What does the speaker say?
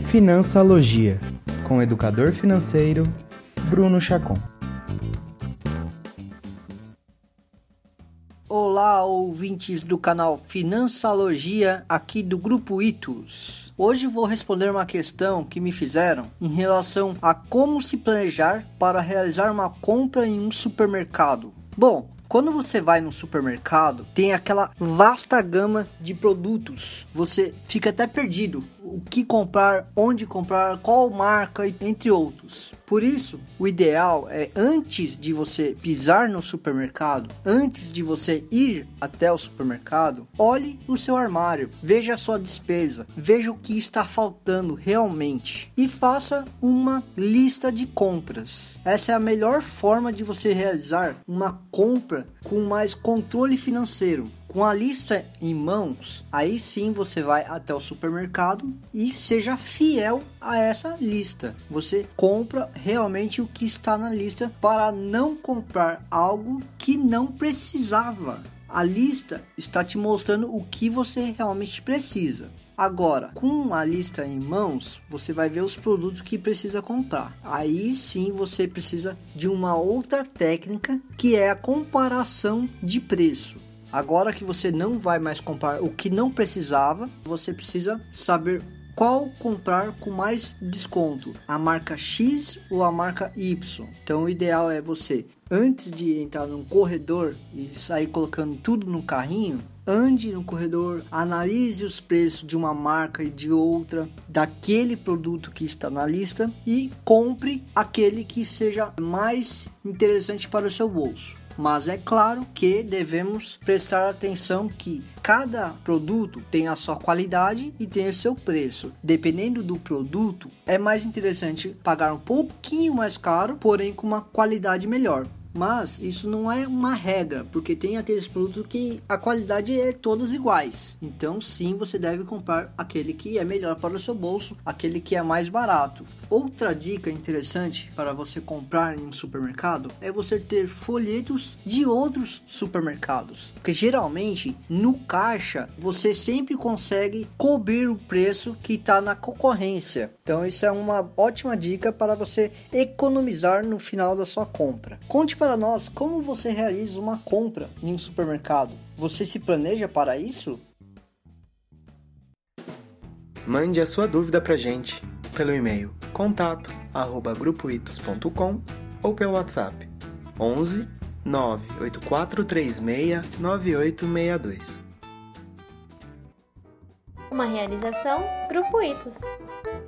Finansalogia, com o educador financeiro Bruno Chacon. Olá, ouvintes do canal Finansalogia, aqui do Grupo Itus. Hoje vou responder uma questão que me fizeram em relação a como se planejar para realizar uma compra em um supermercado. Bom, quando você vai no supermercado, tem aquela vasta gama de produtos. Você fica até perdido. O que comprar, onde comprar, qual marca, entre outros. Por isso, o ideal é, antes de você pisar no supermercado, antes de você ir até o supermercado, olhe o seu armário, veja a sua despesa, veja o que está faltando realmente e faça uma lista de compras. Essa é a melhor forma de você realizar uma compra com mais controle financeiro. Com a lista em mãos, aí sim você vai até o supermercado e seja fiel a essa lista. Você compra realmente o que está na lista para não comprar algo que não precisava. A lista está te mostrando o que você realmente precisa. Agora, com a lista em mãos, você vai ver os produtos que precisa comprar. Aí sim você precisa de uma outra técnica, que é a comparação de preço. Agora que você não vai mais comprar o que não precisava, você precisa saber qual comprar com mais desconto, a marca X ou a marca Y. Então o ideal é você, antes de entrar num corredor e sair colocando tudo no carrinho, ande no corredor, analise os preços de uma marca e de outra, daquele produto que está na lista e compre aquele que seja mais interessante para o seu bolso. Mas é claro que devemos prestar atenção que cada produto tem a sua qualidade e tem o seu preço. Dependendo do produto, é mais interessante pagar um pouquinho mais caro, porém com uma qualidade melhor. Mas isso não é uma regra, porque tem aqueles produtos que a qualidade é todas iguais. Então sim, você deve comprar aquele que é melhor para o seu bolso, aquele que é mais barato. Outra dica interessante para você comprar em um supermercado é você ter folhetos de outros supermercados. Porque geralmente no caixa você sempre consegue cobrir o preço que está na concorrência. Então isso é uma ótima dica para você economizar no final da sua compra. Conte para nós como você realiza uma compra em um supermercado. Você se planeja para isso? Mande a sua dúvida pra gente pelo e-mail contato@grupoitus.com ou pelo WhatsApp 11 98436 9862. Uma realização Grupo Itus.